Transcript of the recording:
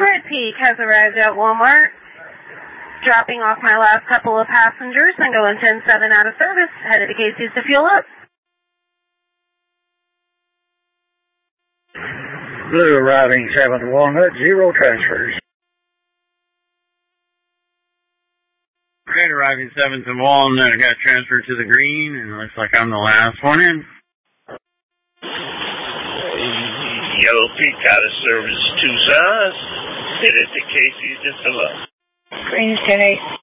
Red Peak has arrived at Walmart, dropping off my last couple of passengers and going 10-7 out of service. Headed to Casey's to fuel up. Blue arriving 7th Walnut, 0 transfers. Red arriving 7th and Walnut, got transferred to the green, and it looks like I'm the last one in. Yellow Peak out of service, Tucson. Headed to Casey's to fill up. Green is 10-8.